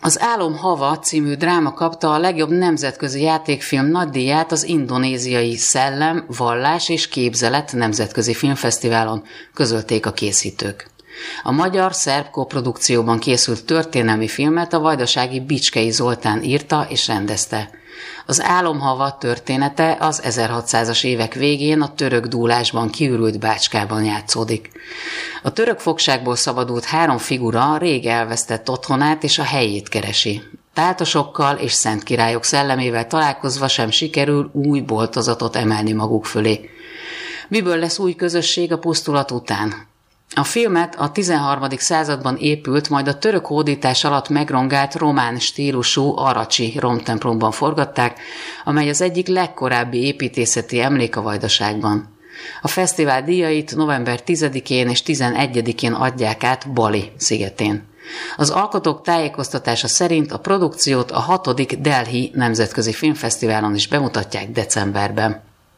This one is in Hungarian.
Az Álom Hava című dráma kapta a legjobb nemzetközi játékfilm nagydíját az indonéziai Szellem, Vallás és Képzelet nemzetközi filmfesztiválon, közölték a készítők. A magyar-szerb koprodukcióban készült történelmi filmet a vajdasági Bicskei Zoltán írta és rendezte. Az Álomhava története az 1600-as évek végén a török dúlásban kiürült Bácskában játszódik. A török fogságból szabadult 3 figura rég elvesztett otthonát és a helyét keresi. Táltosokkal és szent királyok szellemével találkozva sem sikerül új boltozatot emelni maguk fölé. Miből lesz új közösség a pusztulat után? A filmet a 13. században épült, majd a török hódítás alatt megrongált román stílusú Aracsi romtemplomban forgatták, amely az egyik legkorábbi építészeti emlék a Vajdaságban. A fesztivál díjait november 10-én és 11-én adják át Bali szigetén. Az alkotók tájékoztatása szerint a produkciót a 6. Delhi Nemzetközi Filmfesztiválon is bemutatják decemberben.